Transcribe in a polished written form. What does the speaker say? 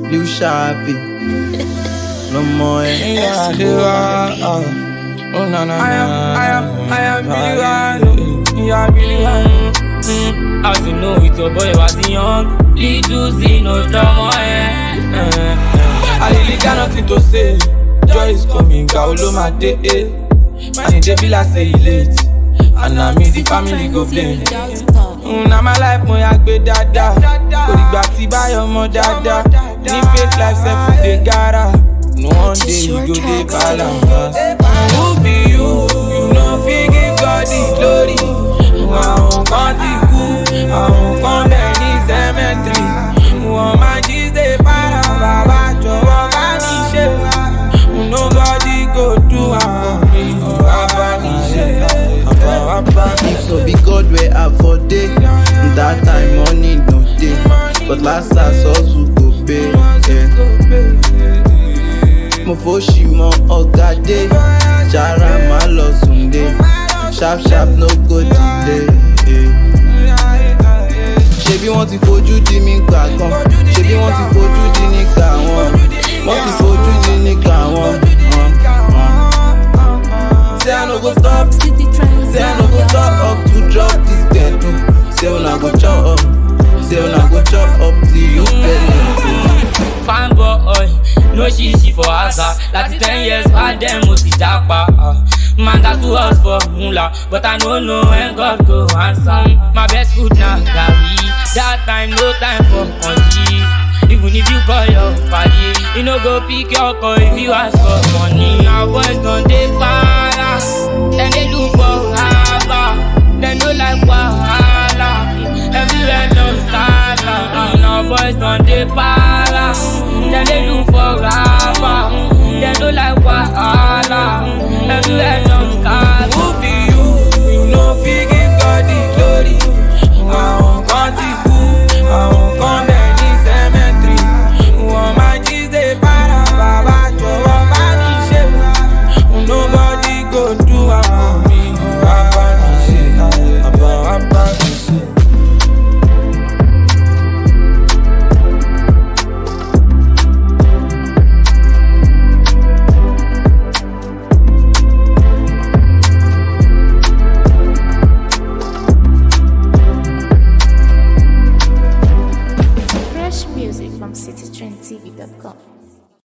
Lil Sharpie. No more. Oh no no. I am Billy One. You are Billy One. As you know, it's your boy was young. Little Z, no drama. I really got nothing to say. Joy is coming, Kaolo my day. And it be like say late. And I miss the family go blame. Now my life mo yagbe dada. Odigba ti bayo mo dada. Ni fake life self dey gara. No one day you go dey balance. Who be you? You know fit give God the glory. Àwọn kan ti kú, àwọn kan bẹ̀ ní cemetery. Wọ́n máa jí ṣe para bàbá jọ̀wọ́ bá mi ṣe. Nobody go do am for me. Bàbá mi ṣe. If so be God where I for day. That time money no day. But last hustle go pay. Mo fo ṣì mọ ọ̀gá dé. Jara má lọ sùn dé. Sharp sharp no go delay. Ṣebí wọ́n ti fojú di mí gbà kan. Ṣebí wọ́n ti fojú di nígbà wọn. Wọ́n ti fojú di nígbà wọn. Say I no go stop. Say I no go stop up to drop this dead. Say una go chop up. Say una go chop up till you pay. Fine boy, no shishi for asa. Like 10 years back then, most the japa. Man got to us for mula, but I don't know when God go answer. My best food now, Gary. That time, no time for country. Even if you call your party, you no go pick your call if you ask for money. Now boys don't dey para, then they look for haba. They no like wahala, everywhere no style. Now boys don't dey para, then they look for haba. They no like wahala, everywhere.